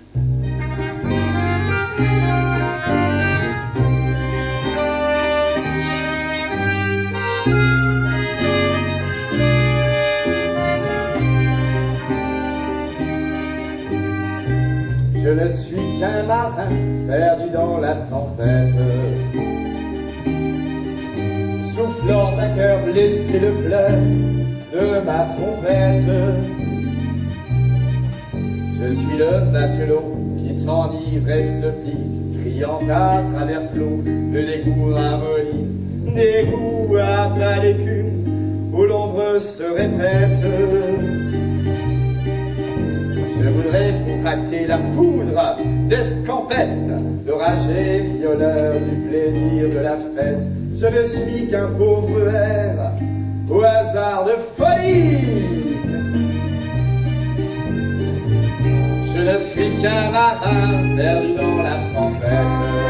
Je ne suis qu'un marin perdu dans la tempête, soufflant d'un cœur blessé le fleuve de ma trompette. Je suis le matelot qui s'enivre et se plie, criant à travers flot le dégoût ramolli, dégoût à plat d'écume où l'ombre se répète. Je voudrais contracter la poudre d'escampette, l'orage et violeur du plaisir de la fête. Je ne suis qu'un pauvre ver au hasard de folie. Je ne suis qu'un marin perdu dans la tempête.